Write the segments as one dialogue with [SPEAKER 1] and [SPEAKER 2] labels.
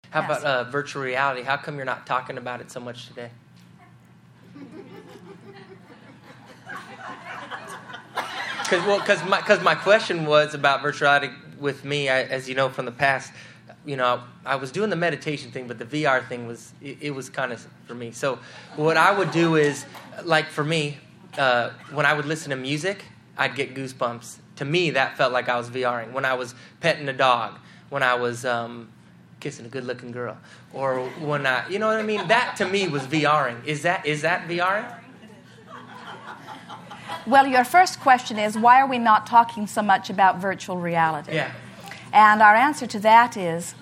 [SPEAKER 1] How about virtual reality? How come you're not talking about it so much today? Because my question was about virtual reality with me, as you know from the past. I was doing the meditation thing, but the VR thing was kind of for me. So what I would do is, like for me, when I would listen to music, I'd get goosebumps. To me, that felt like I was VRing. When I was petting a dog, when I was kissing a good-looking girl, or when you know what I mean? That to me was VRing. Is that VRing?
[SPEAKER 2] Well, your first question is, why are we not talking so much about virtual reality?
[SPEAKER 1] Yeah.
[SPEAKER 2] And our answer to that is,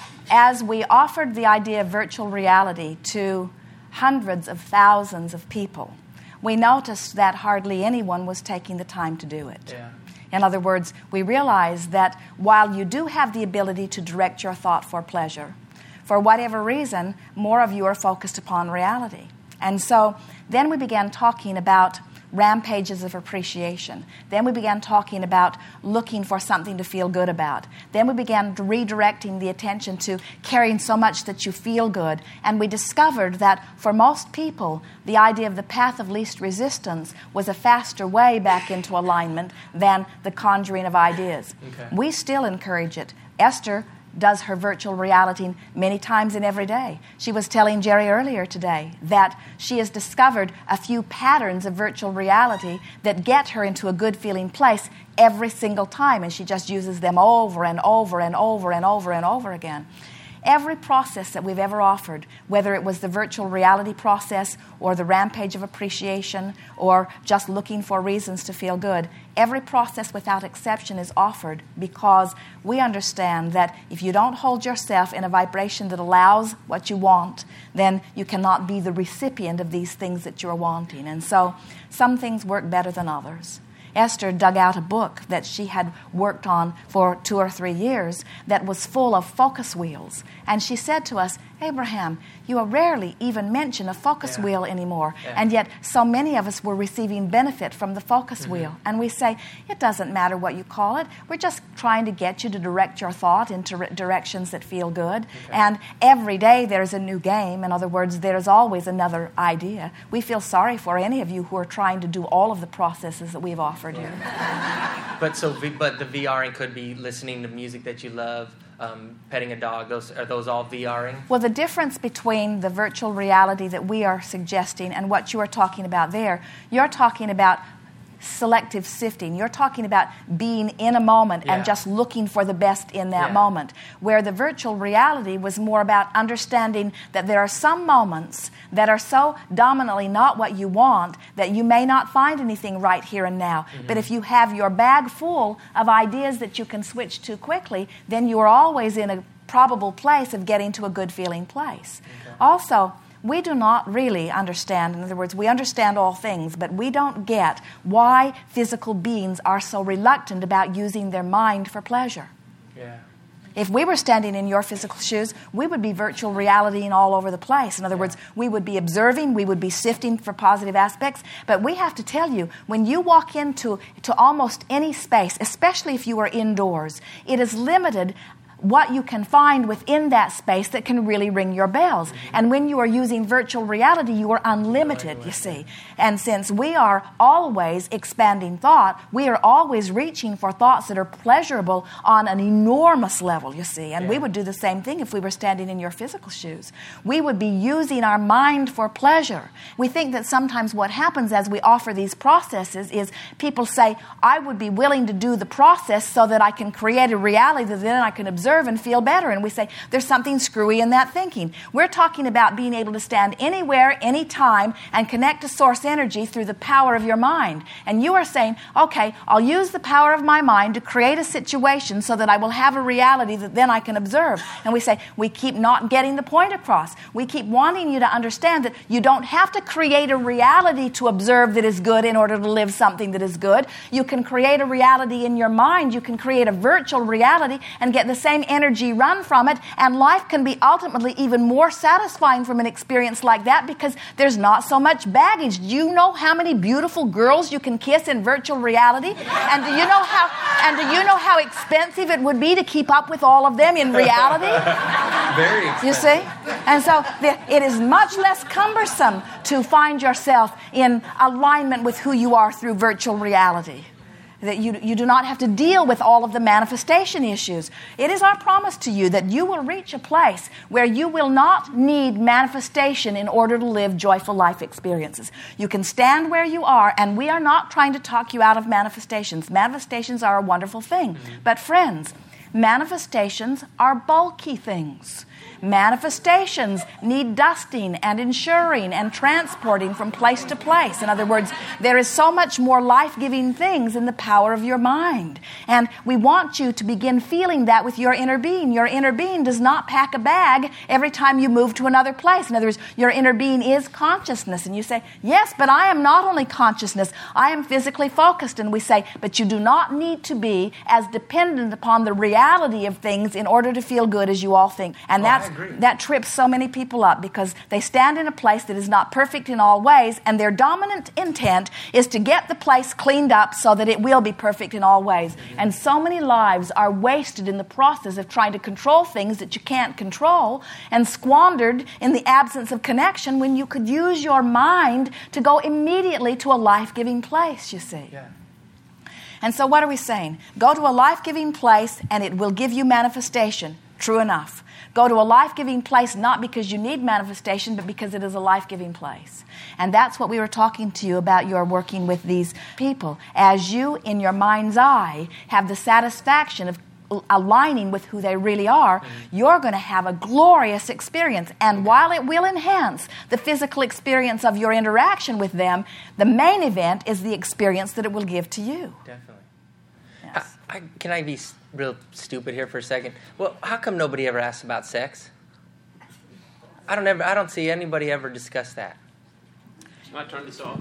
[SPEAKER 2] as we offered the idea of virtual reality to hundreds of thousands of people, we noticed that hardly anyone was taking the time to do it.
[SPEAKER 1] Yeah.
[SPEAKER 2] In other words, we realized that while you do have the ability to direct your thought for pleasure, for whatever reason, more of you are focused upon reality. And so then we began talking about rampages of appreciation. Then we began talking about looking for something to feel good about. Then we began redirecting the attention to carrying so much that you feel good. And we discovered that for most people, the idea of the path of least resistance was a faster way back into alignment than the conjuring of ideas.
[SPEAKER 1] Okay.
[SPEAKER 2] We still encourage it. Esther does her virtual reality many times in every day. She was telling Jerry earlier today that she has discovered a few patterns of virtual reality that get her into a good feeling place every single time, and she just uses them over and over and over and over and over again. Every process that we've ever offered, whether it was the virtual reality process or the rampage of appreciation or just looking for reasons to feel good, every process without exception is offered because we understand that if you don't hold yourself in a vibration that allows what you want, then you cannot be the recipient of these things that you're wanting. And so some things work better than others. Esther dug out a book that she had worked on for 2 or 3 years that was full of focus wheels. And she said to us, Abraham, you rarely even mention a focus wheel anymore.
[SPEAKER 1] Yeah.
[SPEAKER 2] And yet so many of us were receiving benefit from the focus wheel. And we say, it doesn't matter what you call it. We're just trying to get you to direct your thought into directions that feel good.
[SPEAKER 1] Okay.
[SPEAKER 2] And every day there's a new game. In other words, there's always another idea. We feel sorry for any of you who are trying to do all of the processes that we've offered you.
[SPEAKER 1] But the VRing could be listening to music that you love, petting a dog. Are those all VRing?
[SPEAKER 2] Well, the difference between the virtual reality that we are suggesting and what you are talking about there, you're talking about selective sifting. You're talking about being in a moment and just looking for the best in that moment. Where the virtual reality was more about understanding that there are some moments that are so dominantly not what you want that you may not find anything right here and now. Mm-hmm. But if you have your bag full of ideas that you can switch to quickly, then you are always in a probable place of getting to a good feeling place. Okay. Also, we do not really understand, in other words, we understand all things, but we don't get why physical beings are so reluctant about using their mind for pleasure.
[SPEAKER 1] Yeah.
[SPEAKER 2] If we were standing in your physical shoes, we would be virtual realitying all over the place. In other words, we would be observing, we would be sifting for positive aspects. But we have to tell you, when you walk into almost any space, especially if you are indoors, it is limited what you can find within that space that can really ring your bells. Mm-hmm. And when you are using virtual reality, you are unlimited, you see. And since we are always expanding thought, we are always reaching for thoughts that are pleasurable on an enormous level, you see. And we would do the same thing if we were standing in your physical shoes. We would be using our mind for pleasure. We think that sometimes what happens as we offer these processes is people say, I would be willing to do the process so that I can create a reality that then I can observe and feel better. And we say, there's something screwy in that thinking. We're talking about being able to stand anywhere, anytime, and connect to source energy through the power of your mind. And you are saying, okay, I'll use the power of my mind to create a situation so that I will have a reality that then I can observe. And we say, we keep not getting the point across. We keep wanting you to understand that you don't have to create a reality to observe that is good in order to live something that is good. You can create a reality in your mind. You can create a virtual reality and get the same same energy run from it, and life can be ultimately even more satisfying from an experience like that because there's not so much baggage. Do you know how many beautiful girls you can kiss in virtual reality? And do you know how expensive it would be to keep up with all of them in reality?
[SPEAKER 1] Very expensive.
[SPEAKER 2] You see? And so it is much less cumbersome to find yourself in alignment with who you are through virtual reality. That you do not have to deal with all of the manifestation issues. It is our promise to you that you will reach a place where you will not need manifestation in order to live joyful life experiences. You can stand where you are, and we are not trying to talk you out of manifestations. Manifestations are a wonderful thing. But friends, manifestations are bulky things. Manifestations need dusting and insuring and transporting from place to place. In other words, there is so much more life-giving things in the power of your mind. And we want you to begin feeling that with your inner being. Your inner being does not pack a bag every time you move to another place. In other words, your inner being is consciousness. And you say, yes, but I am not only consciousness, I am physically focused. And we say, but you do not need to be as dependent upon the reality of things in order to feel good as you all think. And that trips so many people up because they stand in a place that is not perfect in all ways, and their dominant intent is to get the place cleaned up so that it will be perfect in all ways. And so many lives are wasted in the process of trying to control things that you can't control and squandered in the absence of connection when you could use your mind to go immediately to a life-giving place, you see.
[SPEAKER 1] Yeah.
[SPEAKER 2] And so what are we saying? Go to a life-giving place and it will give you manifestation. True enough. Go to a life-giving place not because you need manifestation, but because it is a life-giving place. And that's what we were talking to you about your working with these people. As you, in your mind's eye, have the satisfaction of aligning with who they really are, you're going to have a glorious experience. And while it will enhance the physical experience of your interaction with them, the main event is the experience that it will give to you.
[SPEAKER 1] Definitely.
[SPEAKER 2] Yes.
[SPEAKER 1] Can I be real stupid here for a second? Well, how come nobody ever asks about sex? I don't see anybody ever discuss that.
[SPEAKER 3] I turn this off.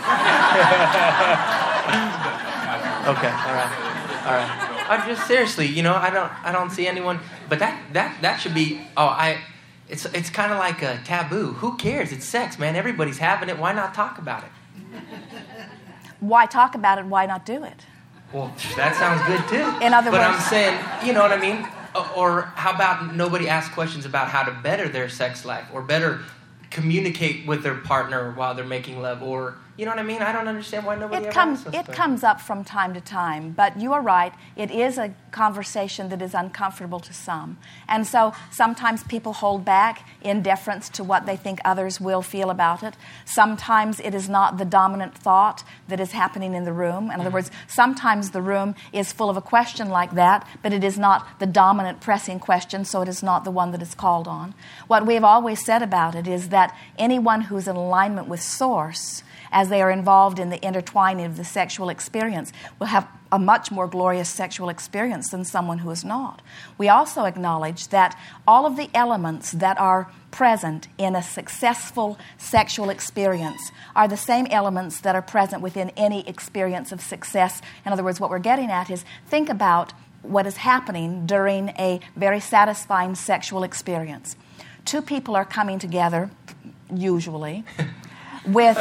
[SPEAKER 1] Okay, all right. I'm just seriously, I don't see anyone. But that should be. It's kind of like a taboo. Who cares? It's sex, man. Everybody's having it. Why not talk about it?
[SPEAKER 2] Why talk about it? Why not do it?
[SPEAKER 1] Well, that sounds good too.
[SPEAKER 2] In other words,
[SPEAKER 1] I'm saying, you know what I mean? Or how about nobody asks questions about how to better their sex life or better communicate with their partner while they're making love, or you know what I mean? I don't understand why nobody ever asks those questions.
[SPEAKER 2] It comes up from time to time, but you are right. It is a conversation that is uncomfortable to some. And so sometimes people hold back in deference to what they think others will feel about it. Sometimes it is not the dominant thought that is happening in the room. In other words, sometimes the room is full of a question like that, but it is not the dominant pressing question, so it is not the one that is called on. What we have always said about it is that anyone who's in alignment with Source, as they are involved in the intertwining of the sexual experience, will have a much more glorious sexual experience than someone who is not. We also acknowledge that all of the elements that are present in a successful sexual experience are the same elements that are present within any experience of success. In other words, what we're getting at is think about what is happening during a very satisfying sexual experience. Two people are coming together, usually, with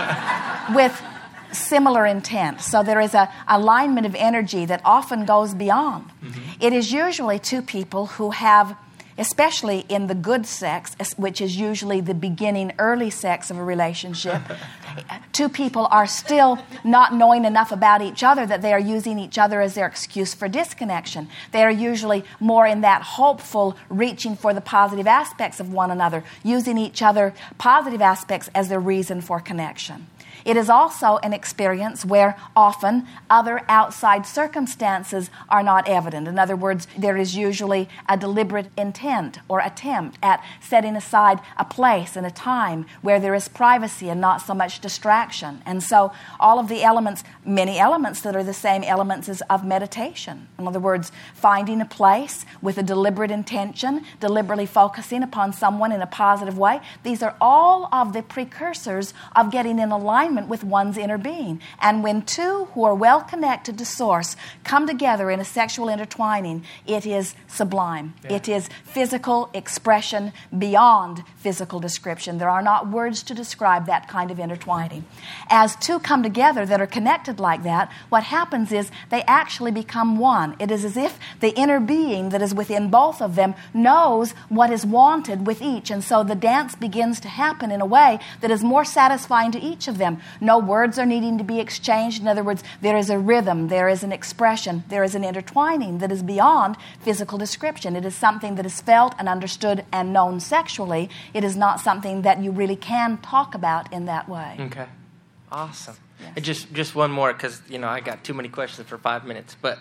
[SPEAKER 2] similar intent. So there is a alignment of energy that often goes beyond. Mm-hmm. It is usually two people who have, especially in the good sex, which is usually the beginning, early sex of a relationship, two people are still not knowing enough about each other that they are using each other as their excuse for disconnection. They are usually more in that hopeful, reaching for the positive aspects of one another, using each other positive aspects as their reason for connection. It is also an experience where often other outside circumstances are not evident. In other words, there is usually a deliberate intent or attempt at setting aside a place and a time where there is privacy and not so much distraction. And so all of the elements, many elements that are the same elements as of meditation. In other words, finding a place with a deliberate intention, deliberately focusing upon someone in a positive way. These are all of the precursors of getting in alignment alignment with one's inner being. And when two who are well connected to Source come together in a sexual intertwining, it is sublime.
[SPEAKER 1] Yeah.
[SPEAKER 2] It is physical expression beyond physical description. There are not words to describe that kind of intertwining. As two come together that are connected like that, what happens is they actually become one. It is as if the inner being that is within both of them knows what is wanted with each. And so the dance begins to happen in a way that is more satisfying to each of them. No words are needing to be exchanged. In other words, there is a rhythm, there is an expression, there is an intertwining that is beyond physical description. It is something that is felt and understood and known sexually. It is not something that you really can talk about in that way.
[SPEAKER 1] Okay. Awesome.
[SPEAKER 2] Yes.
[SPEAKER 1] And just one more, because I got too many questions for 5 minutes. But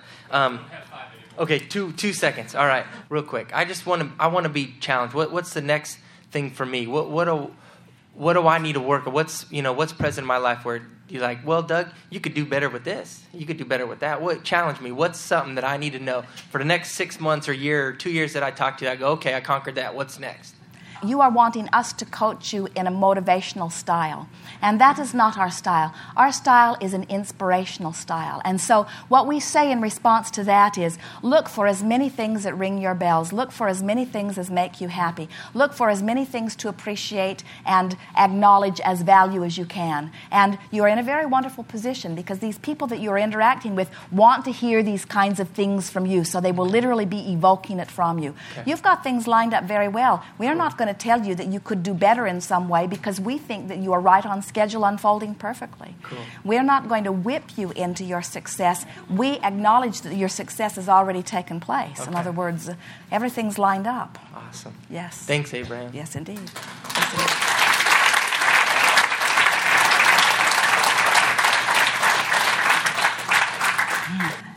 [SPEAKER 1] okay, two seconds. All right, real quick. I want to be challenged. What's the next thing for me? What do I need to work on? What's present in my life where you're like, well, Doug, you could do better with this. You could do better with that. What challenge me? What's something that I need to know for the next 6 months or year or 2 years that I talk to you? I go, okay, I conquered that. What's next?
[SPEAKER 2] You are wanting us to coach you in a motivational style. And that is not our style. Our style is an inspirational style. And so what we say in response to that is, look for as many things that ring your bells. Look for as many things as make you happy. Look for as many things to appreciate and acknowledge as value as you can. And you're in a very wonderful position because these people that you're interacting with want to hear these kinds of things from you. So they will literally be evoking it from you. Okay. You've got things lined up very well. We are not going to tell you that you could do better in some way because we think that you are right on schedule, unfolding perfectly.
[SPEAKER 1] Cool.
[SPEAKER 2] We're not going to whip you into your success. We acknowledge that your success has already taken place. Okay. In other words, everything's lined up.
[SPEAKER 1] Awesome.
[SPEAKER 2] Yes.
[SPEAKER 1] Thanks, Abraham.
[SPEAKER 2] Yes, indeed. Yes, indeed.